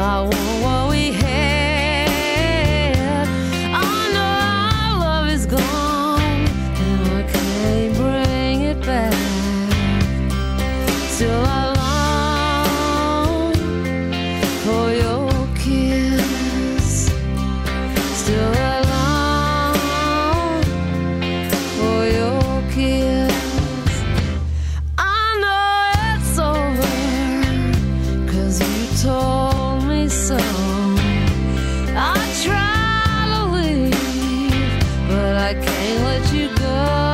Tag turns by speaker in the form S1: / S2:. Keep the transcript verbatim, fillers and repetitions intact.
S1: I want what we had. I know our love is gone, and I can't bring it back. Still I long for your kiss. Still I long for your kiss. I know it's over, 'cause you told me so. I try to leave, but I can't let you go.